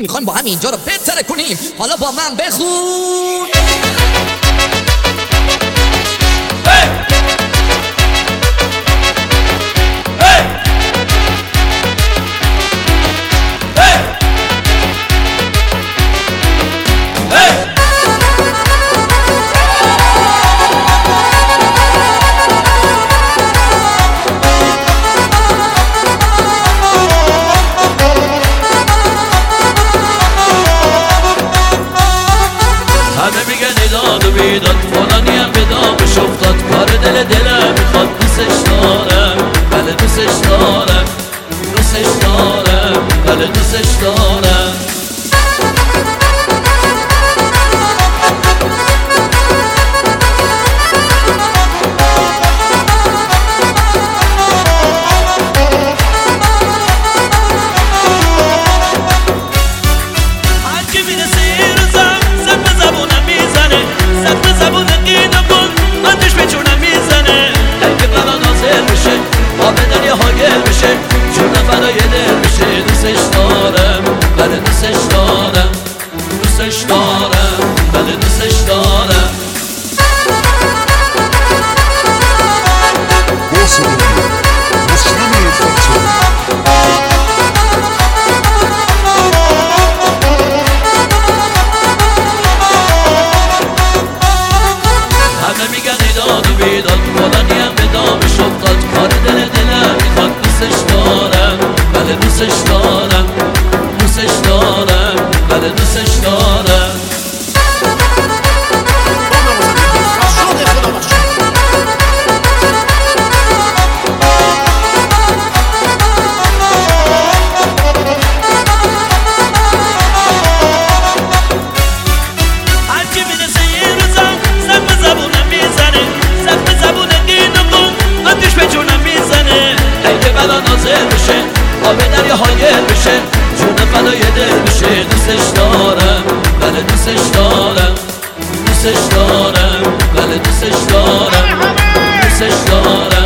میخوایم با هم اینجا رو بهتر کنیم. حالا با من بخون. همه میگن ایداد و بیداد فلانی هم به دامش افتاد. کار دلم میخواد دوستش دارم، بله دوستش دارم، دوستش دارم، بله دوستش دارم. دوستش دارم، بله دوستش دارم، دوستش دارم، بله دوستش دارم. همه میگن ایداد و بیداد فلانی هم به دامش افتاد. کار دلم میخواد دوستش دارم، بله دوستش دارم، دوستش دارم، بله دوستش دارم. هرچی میرسه یه روزم زخم زبونم میزنه، زخم زبون اینو کن آتیش به جونم میزنه. اگه بلا نازل بشه آب دریا هایل بشه، جونم فدای دل بشه. دوستش دارم، بله دوستش دارم، دوستش دارم، بله دوستش دارم، دوستش دارم.